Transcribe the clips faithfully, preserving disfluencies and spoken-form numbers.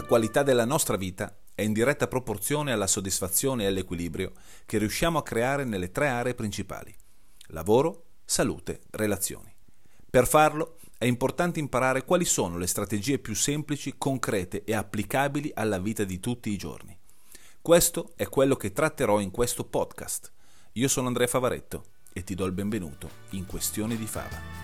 qualità della nostra vita è in diretta proporzione alla soddisfazione e all'equilibrio che riusciamo a creare nelle tre aree principali: lavoro, salute, relazioni. Per farlo è importante imparare quali sono le strategie più semplici, concrete e applicabili alla vita di tutti i giorni. Questo è quello che tratterò in questo podcast. Io sono Andrea Favaretto e ti do il benvenuto in Questione di Fava.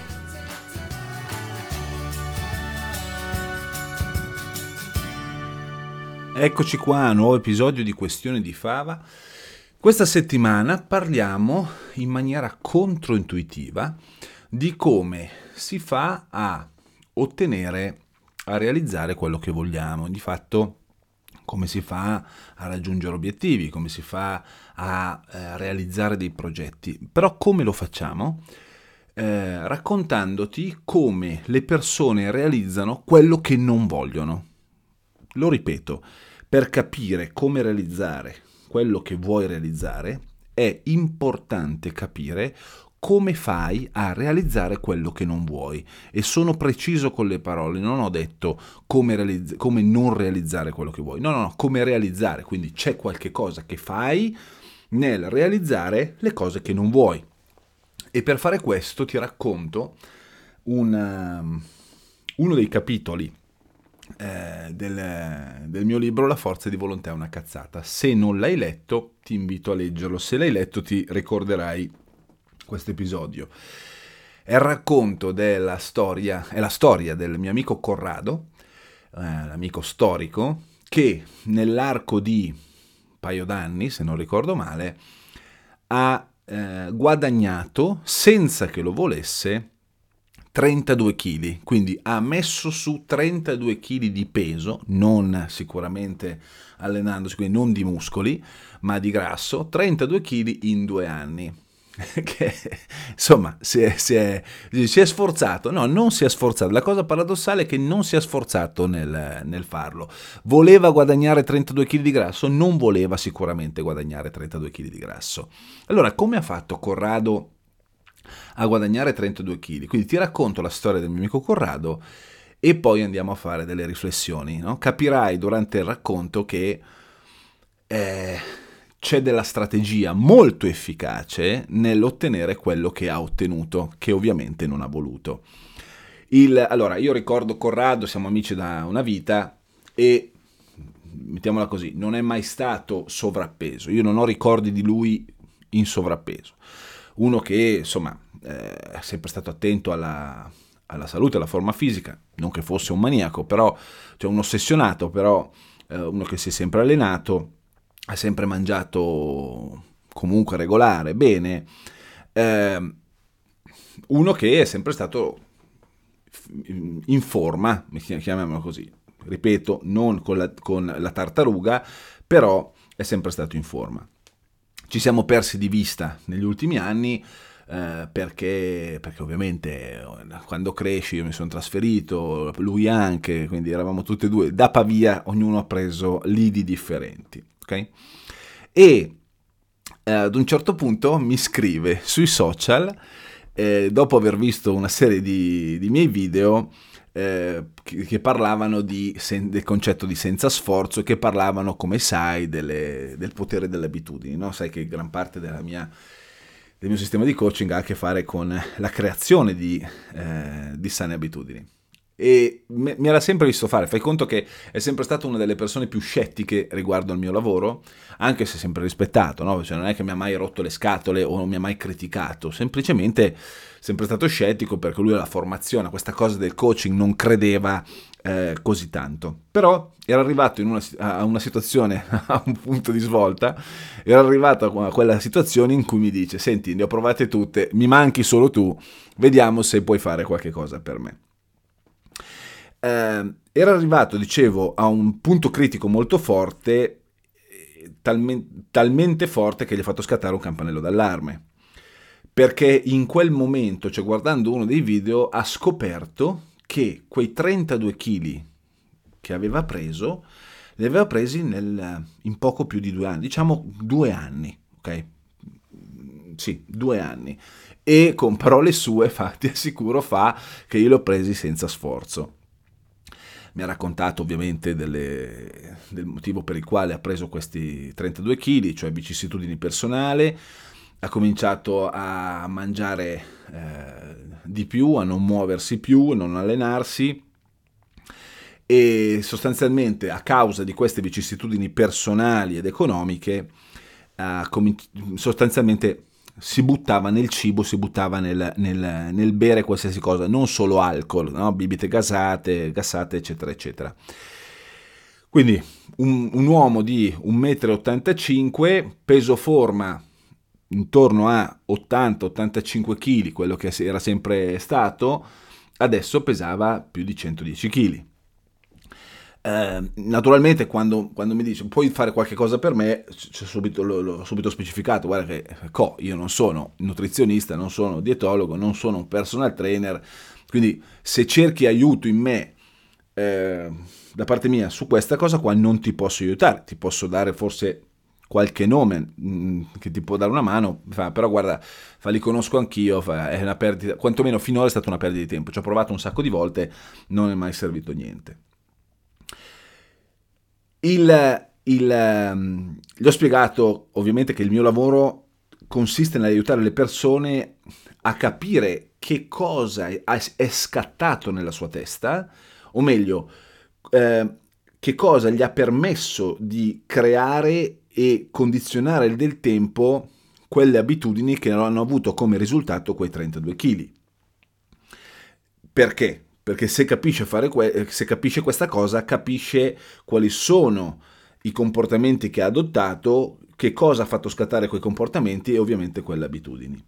Eccoci qua, nuovo episodio di Questione di Fava. Questa settimana parliamo in maniera controintuitiva di come si fa a ottenere, a realizzare quello che vogliamo. Di fatto, come si fa a raggiungere obiettivi, come si fa a eh, realizzare dei progetti. Però come lo facciamo? Eh, raccontandoti come le persone realizzano quello che non vogliono. Lo ripeto, per capire come realizzare quello che vuoi realizzare è importante capire come fai a realizzare quello che non vuoi. E sono preciso con le parole, non ho detto come, realizz- come non realizzare quello che vuoi, no, no, no, come realizzare, quindi c'è qualche cosa che fai nel realizzare le cose che non vuoi. E per fare questo ti racconto un, uno dei capitoli Eh, del, del mio libro La forza di volontà è una cazzata. Se non l'hai letto ti invito a leggerlo, se l'hai letto ti ricorderai questo episodio. È il racconto della storia, è la storia del mio amico Corrado, eh, l'amico storico, che nell'arco di un paio d'anni, se non ricordo male, ha eh, guadagnato senza che lo volesse trentadue chili, quindi ha messo su trentadue chili di peso, non sicuramente allenandosi, quindi non di muscoli, ma di grasso, trentadue chili in due anni. Che, insomma, si è, si, è, si è sforzato, no, non si è sforzato, la cosa paradossale è che non si è sforzato nel, nel farlo. Voleva guadagnare trentadue chili di grasso, non voleva sicuramente guadagnare trentadue chili di grasso. Allora, come ha fatto Corrado a guadagnare trentadue chili? Quindi ti racconto la storia del mio amico Corrado e poi andiamo a fare delle riflessioni, no? Capirai durante il racconto che eh, c'è della strategia molto efficace nell'ottenere quello che ha ottenuto, che ovviamente non ha voluto. Il, allora, io ricordo Corrado, siamo amici da una vita e, mettiamola così, non è mai stato sovrappeso. Io non ho ricordi di lui in sovrappeso. Uno che, insomma, eh, è sempre stato attento alla, alla salute, alla forma fisica, non che fosse un maniaco, però, cioè un ossessionato, però eh, uno che si è sempre allenato, ha sempre mangiato comunque regolare, bene, eh, uno che è sempre stato in forma, chiamiamolo così, ripeto, non con la, con la tartaruga, però è sempre stato in forma. Ci siamo persi di vista negli ultimi anni eh, perché, perché ovviamente quando cresci io mi sono trasferito, lui anche, quindi eravamo tutti e due da Pavia, ognuno ha preso lidi differenti, ok? E eh, ad un certo punto mi scrive sui social, eh, dopo aver visto una serie di, di miei video, Eh, che, che parlavano di, sen, del concetto di senza sforzo, che parlavano, come sai, delle, del potere delle abitudini, no? Sai che gran parte della mia, del mio sistema di coaching ha a che fare con la creazione di, eh, di sane abitudini. E me, mi era sempre visto fare, fai conto che è sempre stata una delle persone più scettiche riguardo al mio lavoro, anche se sempre rispettato, no? Cioè non è che mi ha mai rotto le scatole o non mi ha mai criticato, semplicemente sempre stato scettico perché lui alla formazione, a questa cosa del coaching non credeva eh, così tanto. Però era arrivato in una, a una situazione, a un punto di svolta, era arrivato a quella situazione in cui mi dice: senti, ne ho provate tutte, mi manchi solo tu, vediamo se puoi fare qualche cosa per me. Eh, era arrivato, dicevo, a un punto critico molto forte, talmente, talmente forte che gli ha fatto scattare un campanello d'allarme, perché in quel momento, cioè guardando uno dei video, ha scoperto che quei trentadue chili che aveva preso li aveva presi nel, in poco più di due anni, diciamo due anni, ok? Sì, due anni. E con parole sue, fa, ti assicuro, fa che io li ho presi senza sforzo. mi ha raccontato ovviamente delle, del motivo per il quale ha preso questi trentadue chili, cioè vicissitudini personali, ha cominciato a mangiare eh, di più, a non muoversi più, a non allenarsi, e sostanzialmente a causa di queste vicissitudini personali ed economiche eh, cominci- sostanzialmente si buttava nel cibo, si buttava nel, nel, nel bere qualsiasi cosa, non solo alcol, no? Bibite gasate, gassate, eccetera, eccetera. Quindi un, un uomo di un metro e ottantacinque m, peso forma intorno a ottanta ottantacinque chili, quello che era sempre stato, adesso pesava più di centodieci chili. Eh, naturalmente quando, quando mi dice puoi fare qualche cosa per me, c'è subito, l'ho, l'ho subito specificato, guarda che co, io non sono nutrizionista, non sono dietologo, non sono un personal trainer, quindi se cerchi aiuto in me eh, da parte mia su questa cosa qua non ti posso aiutare, ti posso dare forse qualche nome mh, che ti può dare una mano, fa, però guarda, fa, li conosco anch'io, fa, è una perdita, quantomeno finora è stata una perdita di tempo, ci ho provato un sacco di volte, non è mai servito niente. Il, il, gli ho spiegato ovviamente che il mio lavoro consiste nell'aiutare le persone a capire che cosa è scattato nella sua testa, o meglio, eh, che cosa gli ha permesso di creare e condizionare del tempo quelle abitudini che hanno avuto come risultato quei trentadue chili. Perché? Perché se capisce, fare que- se capisce questa cosa, capisce quali sono i comportamenti che ha adottato, che cosa ha fatto scattare quei comportamenti e ovviamente quelle abitudini.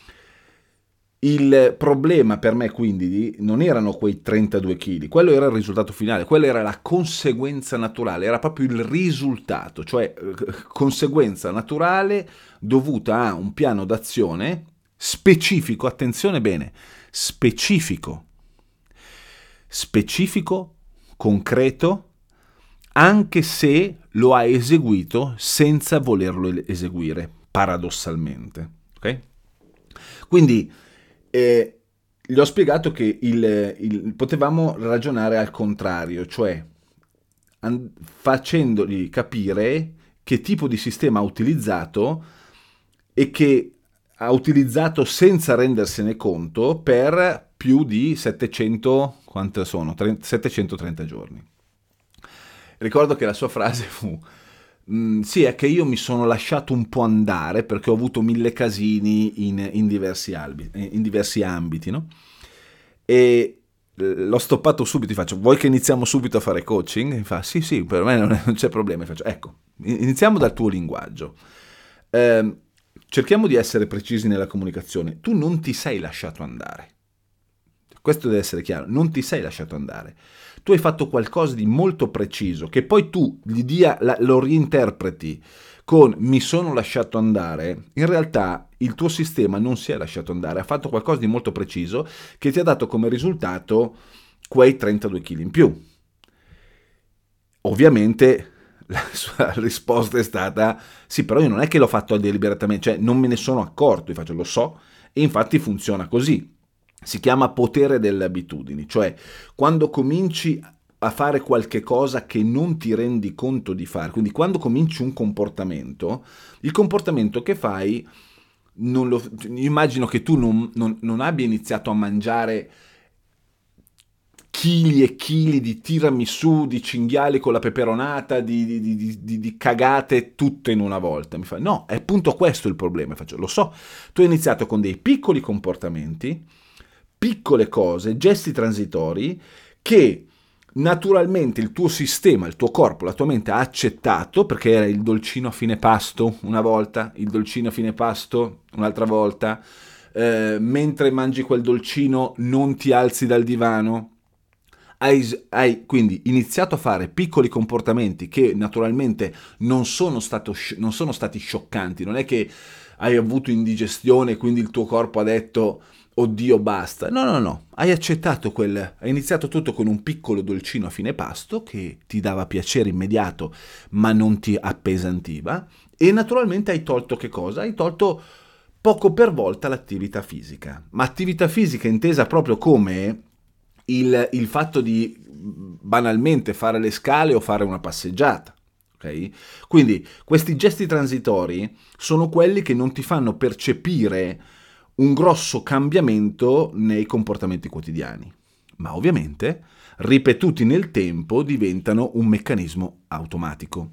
Il problema per me quindi non erano quei trentadue chili, quello era il risultato finale, quello era la conseguenza naturale, era proprio il risultato, cioè conseguenza naturale dovuta a un piano d'azione specifico, attenzione bene, specifico, specifico, concreto, anche se lo ha eseguito senza volerlo eseguire, paradossalmente. Ok? Quindi eh, gli ho spiegato che il, il, potevamo ragionare al contrario, cioè an- facendogli capire che tipo di sistema ha utilizzato e che ha utilizzato senza rendersene conto per più di settecento, quante sono? settecentotrenta giorni. Ricordo che la sua frase fu: mm, sì, è che io mi sono lasciato un po' andare perché ho avuto mille casini in, in, diversi, albi, in diversi ambiti, no? E l'ho stoppato subito, gli faccio: vuoi che iniziamo subito a fare coaching? E mi fa: sì, sì, per me non, è, non c'è problema. E faccio: ecco, iniziamo dal tuo linguaggio. Eh, cerchiamo di essere precisi nella comunicazione. Tu non ti sei lasciato andare. Questo deve essere chiaro, non ti sei lasciato andare. Tu hai fatto qualcosa di molto preciso, che poi tu gli dia, la, lo reinterpreti con mi sono lasciato andare. In realtà il tuo sistema non si è lasciato andare, ha fatto qualcosa di molto preciso che ti ha dato come risultato quei trentadue chili in più. Ovviamente la sua risposta è stata: sì, però io non è che l'ho fatto deliberatamente, cioè non me ne sono accorto, io faccio, lo so, e infatti funziona così. Si chiama potere delle abitudini, cioè quando cominci a fare qualche cosa che non ti rendi conto di fare, quindi quando cominci un comportamento, il comportamento che fai, non lo, immagino che tu non, non, non abbia iniziato a mangiare chili e chili di tiramisù, di cinghiali con la peperonata, di, di, di, di, di cagate tutte in una volta. Mi fa, no, è appunto questo il problema. Faccio, lo so, tu hai iniziato con dei piccoli comportamenti, piccole cose, gesti transitori che naturalmente il tuo sistema, il tuo corpo, la tua mente ha accettato, perché era il dolcino a fine pasto una volta, il dolcino a fine pasto un'altra volta, eh, mentre mangi quel dolcino non ti alzi dal divano. Hai, hai quindi iniziato a fare piccoli comportamenti che naturalmente non sono, stato, non sono stati scioccanti, non è che hai avuto indigestione e quindi il tuo corpo ha detto oddio basta, no no no, hai accettato quel, hai iniziato tutto con un piccolo dolcino a fine pasto che ti dava piacere immediato ma non ti appesantiva, e naturalmente hai tolto che cosa? Hai tolto poco per volta l'attività fisica, ma attività fisica intesa proprio come il, il fatto di banalmente fare le scale o fare una passeggiata. Okay? Quindi questi gesti transitori sono quelli che non ti fanno percepire un grosso cambiamento nei comportamenti quotidiani, ma ovviamente ripetuti nel tempo diventano un meccanismo automatico.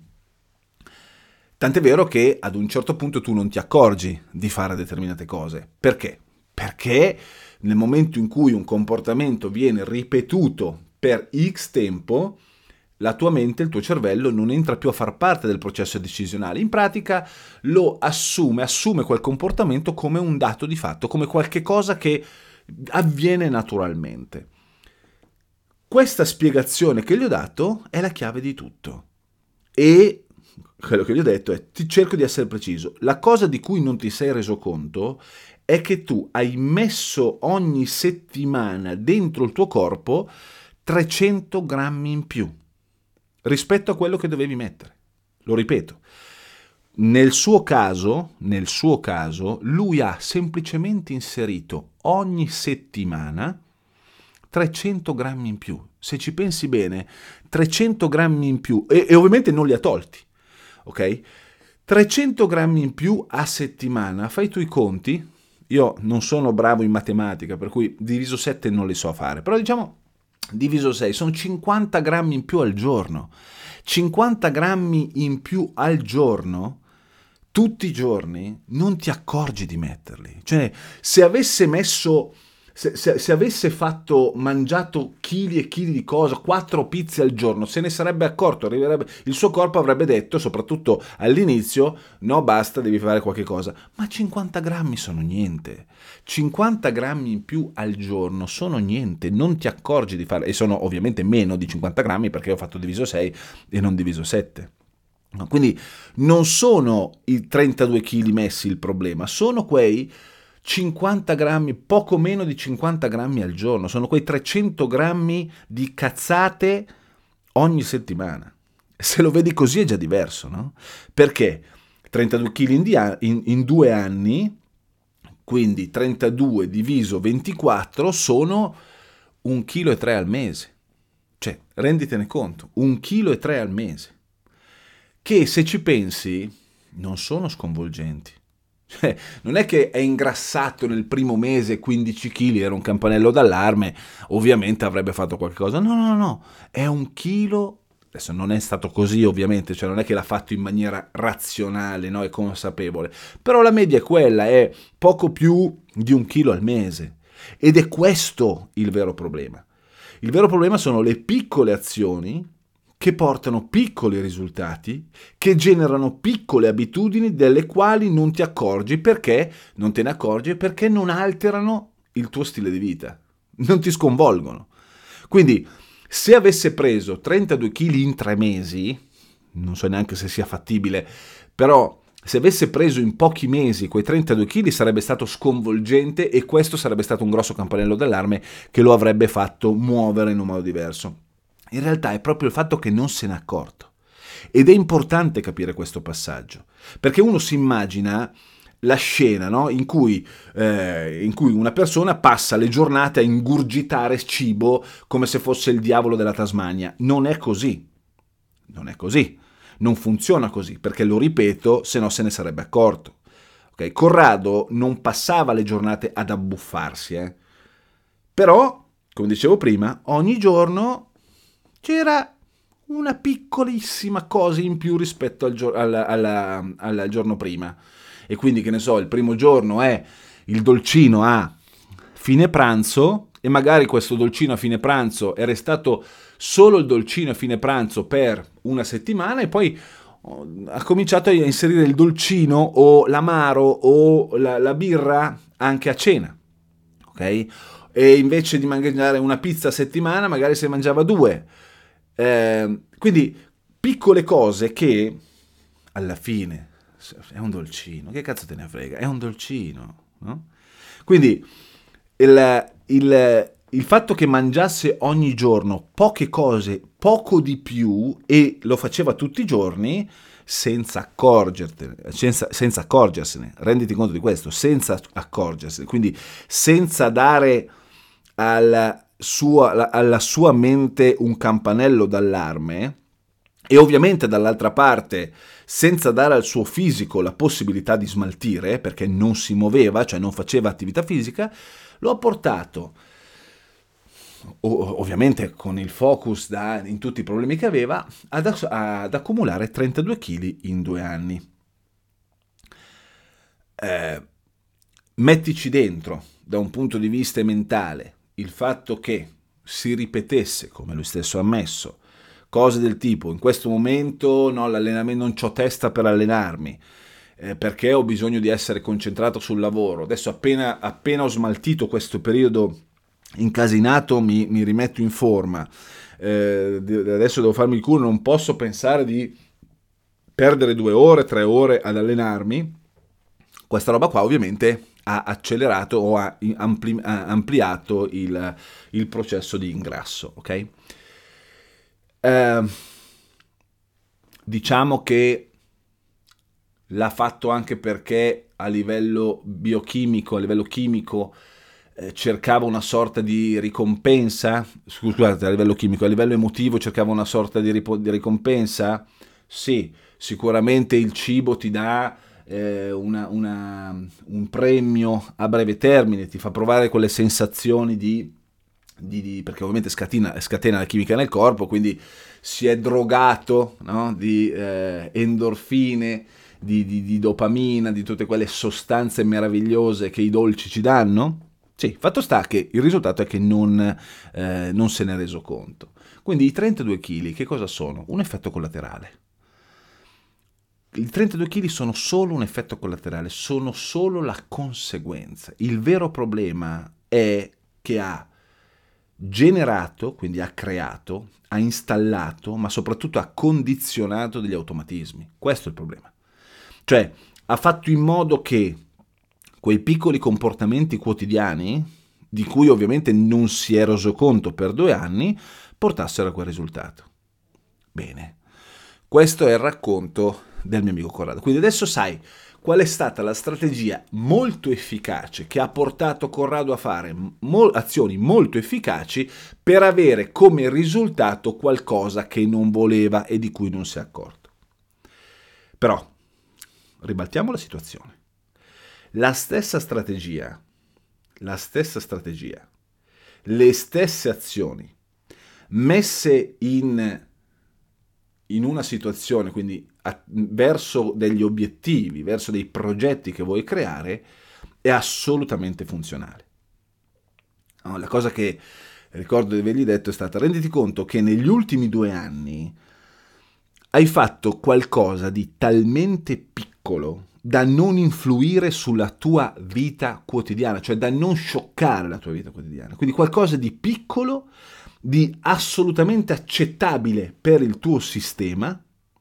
Tant'è vero che ad un certo punto tu non ti accorgi di fare determinate cose. Perché? Perché nel momento in cui un comportamento viene ripetuto per X tempo, la tua mente, il tuo cervello non entra più a far parte del processo decisionale. In pratica lo assume, assume quel comportamento come un dato di fatto, come qualche cosa che avviene naturalmente. Questa spiegazione che gli ho dato è la chiave di tutto. E quello che gli ho detto è, ti cerco di essere preciso, la cosa di cui non ti sei reso conto è che tu hai messo ogni settimana dentro il tuo corpo trecento grammi in più rispetto a quello che dovevi mettere. Lo ripeto, nel suo caso, nel suo caso, lui ha semplicemente inserito ogni settimana trecento grammi in più. Se ci pensi bene, trecento grammi in più, e, e ovviamente non li ha tolti, ok? trecento grammi in più a settimana, fai tu i conti, io non sono bravo in matematica, per cui diviso sette non li so fare, però diciamo diviso sei, sono cinquanta grammi in più al giorno. cinquanta grammi in più al giorno, tutti i giorni, non ti accorgi di metterli. Cioè, se avesse messo, se, se, se avesse fatto, mangiato chili e chili di cosa, quattro pizze al giorno, se ne sarebbe accorto, arriverebbe, il suo corpo avrebbe detto, soprattutto all'inizio, no basta, devi fare qualche cosa. Ma cinquanta grammi sono niente. cinquanta grammi in più al giorno sono niente, non ti accorgi di fare, e sono ovviamente meno di cinquanta grammi perché ho fatto diviso sei e non diviso sette. No, quindi non sono i trentadue chili messi il problema, sono quei cinquanta grammi, poco meno di cinquanta grammi al giorno, sono quei trecento grammi di cazzate ogni settimana. Se lo vedi così è già diverso, no? Perché trentadue chili in, dia- in, in due anni, quindi trentadue diviso ventiquattro sono un chilo e tre al mese. Cioè, renditene conto, un chilo e tre al mese. Che se ci pensi non sono sconvolgenti. Cioè, non è che è ingrassato nel primo mese quindici chili, era un campanello d'allarme, ovviamente avrebbe fatto qualcosa. No, no, no, è un chilo. Adesso non è stato così ovviamente, cioè non è che l'ha fatto in maniera razionale, no, e consapevole, però la media è quella, è poco più di un chilo al mese. Ed è questo il vero problema. Il vero problema sono le piccole azioni che portano piccoli risultati, che generano piccole abitudini delle quali non ti accorgi. Perché non te ne accorgi? Perché non alterano il tuo stile di vita, non ti sconvolgono. Quindi, se avesse preso trentadue chili in tre mesi, non so neanche se sia fattibile, però se avesse preso in pochi mesi quei trentadue chili sarebbe stato sconvolgente e questo sarebbe stato un grosso campanello d'allarme che lo avrebbe fatto muovere in un modo diverso. In realtà è proprio il fatto che non se n'è accorto. Ed è importante capire questo passaggio, perché uno si immagina la scena, no? in, cui, eh, in cui una persona passa le giornate a ingurgitare cibo come se fosse il diavolo della Tasmania. Non è così. Non è così. Non funziona così, perché lo ripeto, se no se ne sarebbe accorto. Okay? Corrado non passava le giornate ad abbuffarsi, eh? Però, come dicevo prima, ogni giorno c'era una piccolissima cosa in più rispetto al, gio- alla, alla, al giorno prima. E quindi, che ne so, il primo giorno è il dolcino a fine pranzo e magari questo dolcino a fine pranzo è restato solo il dolcino a fine pranzo per una settimana e poi ha cominciato a inserire il dolcino o l'amaro o la, la birra anche a cena, ok? E invece di mangiare una pizza a settimana magari se ne mangiava due. Eh, quindi piccole cose che alla fine è un dolcino, che cazzo te ne frega, è un dolcino, no? Quindi il, il, il fatto che mangiasse ogni giorno poche cose, poco di più, e lo faceva tutti i giorni senza accorgertene, senza, senza accorgersene, renditi conto di questo, senza accorgersene, quindi senza dare al sua, la, alla sua mente un campanello d'allarme, e ovviamente dall'altra parte senza dare al suo fisico la possibilità di smaltire, perché non si muoveva, cioè non faceva attività fisica, lo ha portato, ovviamente con il focus da, in tutti i problemi che aveva, ad, ad accumulare trentadue chili in due anni. Eh, mettici dentro, da un punto di vista mentale, il fatto che si ripetesse, come lui stesso ha ammesso, cose del tipo: in questo momento no, l'allenamento, non c'ho testa per allenarmi, eh, perché ho bisogno di essere concentrato sul lavoro, adesso appena, appena ho smaltito questo periodo incasinato mi, mi rimetto in forma, eh, adesso devo farmi il culo, non posso pensare di perdere due ore, tre ore ad allenarmi. Questa roba qua ovviamente ha accelerato o ha, ampli, ha ampliato il, il processo di ingrasso, ok? Eh, diciamo che l'ha fatto anche perché a livello biochimico, a livello chimico, eh, cercava una sorta di ricompensa. Scusate, a livello chimico, a livello emotivo cercava una sorta di, ripo- di ricompensa? Sì, sicuramente il cibo ti dà eh, una, una, un premio a breve termine, ti fa provare quelle sensazioni di... Di, di, perché ovviamente scatena, scatena la chimica nel corpo, quindi si è drogato, no? Di eh, endorfine, di, di, di dopamina, di tutte quelle sostanze meravigliose che i dolci ci danno. Sì, fatto sta che il risultato è che non, eh, non se ne è reso conto. Quindi i trentadue chili che cosa sono? Un effetto collaterale. I trentadue chili sono solo un effetto collaterale, sono solo la conseguenza. Il vero problema è che ha generato, quindi ha creato, ha installato, ma soprattutto ha condizionato degli automatismi. Questo è il problema. Cioè, ha fatto in modo che quei piccoli comportamenti quotidiani, di cui ovviamente non si è reso conto per due anni, portassero a quel risultato. Bene, questo è il racconto del mio amico Corrado. Quindi adesso sai qual è stata la strategia molto efficace che ha portato Corrado a fare mo- azioni molto efficaci per avere come risultato qualcosa che non voleva e di cui non si è accorto. Però, ribaltiamo la situazione. La stessa strategia, la stessa strategia, le stesse azioni messe in, in una situazione, quindi a, verso degli obiettivi, verso dei progetti che vuoi creare, è assolutamente funzionale. No, la cosa che ricordo di avergli detto è stata: renditi conto che negli ultimi due anni hai fatto qualcosa di talmente piccolo da non influire sulla tua vita quotidiana, cioè da non scioccare la tua vita quotidiana. Quindi qualcosa di piccolo, di assolutamente accettabile per il tuo sistema.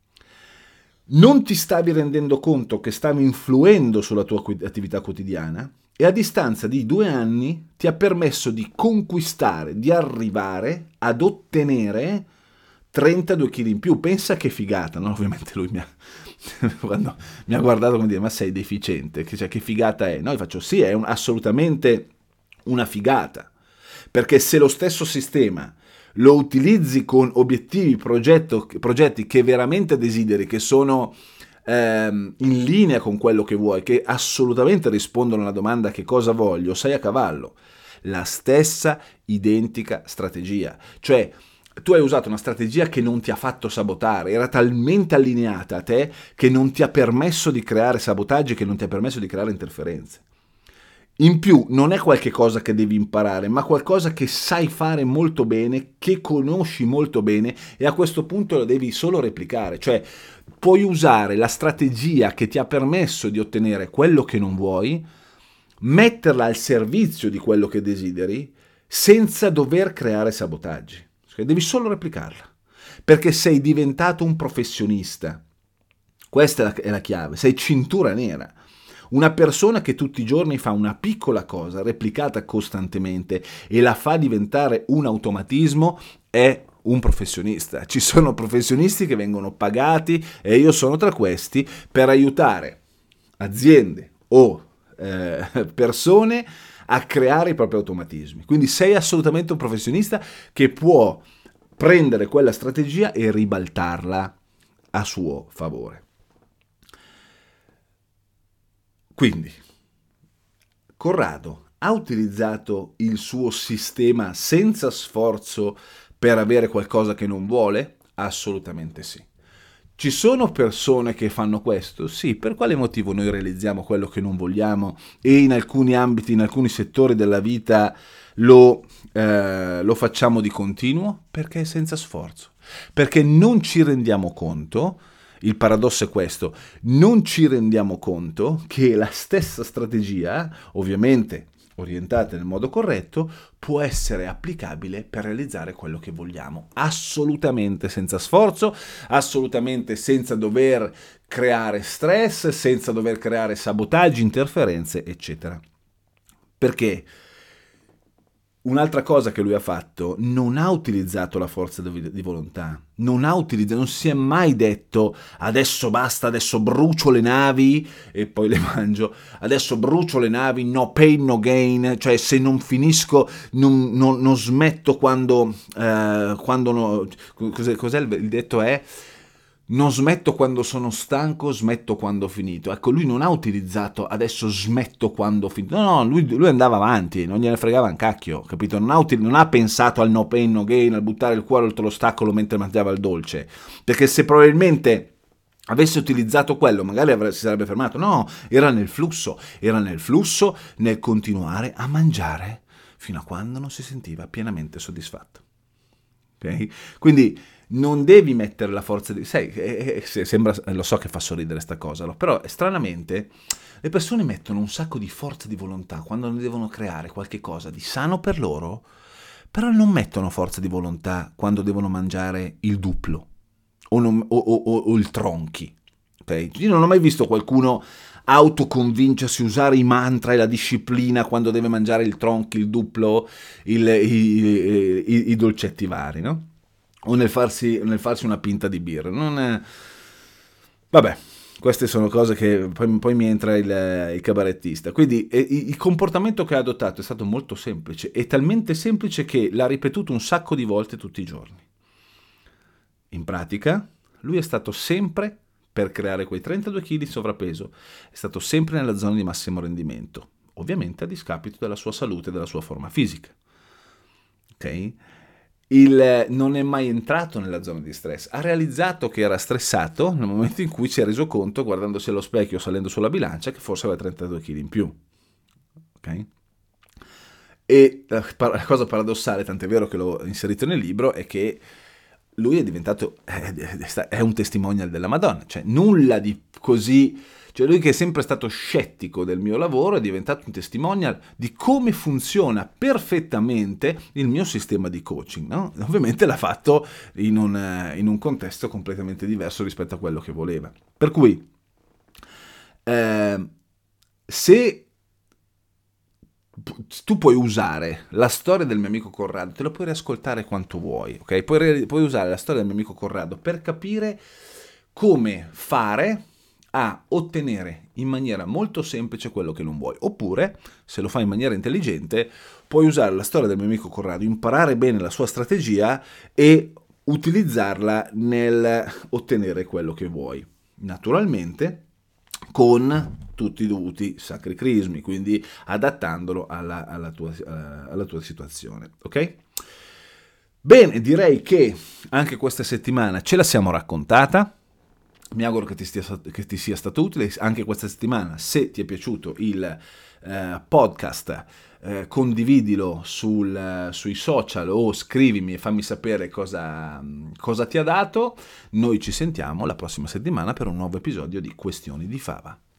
Non ti stavi rendendo conto che stavi influendo sulla tua attività quotidiana e a distanza di due anni ti ha permesso di conquistare, di arrivare ad ottenere trentadue chili in più. Pensa che figata, no? Ovviamente lui mi ha, quando mi ha guardato come dire: ma sei deficiente, cioè, che figata è? No, io faccio sì, è un, assolutamente una figata, perché se lo stesso sistema lo utilizzi con obiettivi, progetto, progetti che veramente desideri, che sono ehm, in linea con quello che vuoi, che assolutamente rispondono alla domanda che cosa voglio, sei a cavallo. La stessa identica strategia. Cioè, tu hai usato una strategia che non ti ha fatto sabotare, era talmente allineata a te che non ti ha permesso di creare sabotaggi, che non ti ha permesso di creare interferenze. In più, non è qualche cosa che devi imparare, ma qualcosa che sai fare molto bene, che conosci molto bene, e a questo punto lo devi solo replicare. Cioè, puoi usare la strategia che ti ha permesso di ottenere quello che non vuoi, metterla al servizio di quello che desideri, senza dover creare sabotaggi. Devi solo replicarla, perché sei diventato un professionista. Questa è la, è la chiave, sei cintura nera. Una persona che tutti i giorni fa una piccola cosa, replicata costantemente, e la fa diventare un automatismo, è un professionista. Ci sono professionisti che vengono pagati, e io sono tra questi, per aiutare aziende o eh, persone a creare i propri automatismi. Quindi sei assolutamente un professionista che può prendere quella strategia e ribaltarla a suo favore. Quindi, Corrado ha utilizzato il suo sistema senza sforzo per avere qualcosa che non vuole? Assolutamente sì. Ci sono persone che fanno questo? Sì, per quale motivo noi realizziamo quello che non vogliamo e in alcuni ambiti, in alcuni settori della vita lo, eh, lo facciamo di continuo? Perché è senza sforzo. Perché non ci rendiamo conto, il paradosso è questo, non ci rendiamo conto che la stessa strategia, ovviamente orientate nel modo corretto, può essere applicabile per realizzare quello che vogliamo, assolutamente senza sforzo, assolutamente senza dover creare stress, senza dover creare sabotaggi, interferenze, eccetera. Perché? Un'altra cosa che lui ha fatto, non ha utilizzato la forza di volontà, non ha utilizzato, non si è mai detto adesso basta, adesso brucio le navi e poi le mangio, adesso brucio le navi, no pain no gain, cioè se non finisco, non, non, non smetto quando, eh, quando no, cos'è, cos'è il, il detto è... Non smetto quando sono stanco, smetto quando ho finito. Ecco, lui non ha utilizzato adesso smetto quando ho finito. No, no, lui, lui andava avanti, non gliene fregava un cacchio, capito? Non ha, util- non ha pensato al no pain, no gain, al buttare il cuore oltre l'ostacolo mentre mangiava il dolce. Perché se probabilmente avesse utilizzato quello, magari avrebbe, si sarebbe fermato. No, era nel flusso, era nel flusso, nel continuare a mangiare fino a quando non si sentiva pienamente soddisfatto. Okay? Quindi non devi mettere la forza di... Sai, eh, eh, sembra, lo so che fa sorridere sta cosa, però stranamente le persone mettono un sacco di forza di volontà quando ne devono creare qualche cosa di sano per loro, però non mettono forza di volontà quando devono mangiare il duplo o, non, o, o, o il tronchi. Okay? Io non ho mai visto qualcuno autoconvincersi a usare i mantra e la disciplina quando deve mangiare il tronchi, il duplo, il, i, i, i dolcetti vari, no? O nel farsi, nel farsi una pinta di birra. Non è... Vabbè, queste sono cose che poi, poi mi entra il, il cabarettista. Quindi eh, il comportamento che ha adottato è stato molto semplice, è talmente semplice che l'ha ripetuto un sacco di volte tutti i giorni. In pratica, lui è stato sempre, per creare quei trentadue chili di sovrappeso, è stato sempre nella zona di massimo rendimento, ovviamente a discapito della sua salute e della sua forma fisica. Ok? Il, non è mai entrato nella zona di stress, ha realizzato che era stressato nel momento in cui si è reso conto, guardandosi allo specchio, salendo sulla bilancia, che forse aveva trentadue chili in più. Ok? E la cosa paradossale, tant'è vero che l'ho inserito nel libro, è che lui è diventato, è un testimonial della Madonna, cioè nulla di così, cioè lui che è sempre stato scettico del mio lavoro è diventato un testimonial di come funziona perfettamente il mio sistema di coaching, no? Ovviamente l'ha fatto in un, in un contesto completamente diverso rispetto a quello che voleva. Per cui, eh, se tu puoi usare la storia del mio amico Corrado, te lo puoi riascoltare quanto vuoi, ok? Puoi, puoi usare la storia del mio amico Corrado per capire come fare a ottenere in maniera molto semplice quello che non vuoi. Oppure, se lo fai in maniera intelligente, puoi usare la storia del mio amico Corrado, imparare bene la sua strategia e utilizzarla nel ottenere quello che vuoi. Naturalmente, con tutti i dovuti sacri crismi, quindi adattandolo alla, alla, tua, alla tua situazione, ok? Bene, direi che anche questa settimana ce la siamo raccontata. Mi auguro che ti, stia, che ti sia stato utile anche questa settimana. Se ti è piaciuto il eh, podcast, eh, condividilo sul, eh, sui social o scrivimi e fammi sapere cosa, cosa ti ha dato. Noi ci sentiamo la prossima settimana per un nuovo episodio di Questioni di Fava.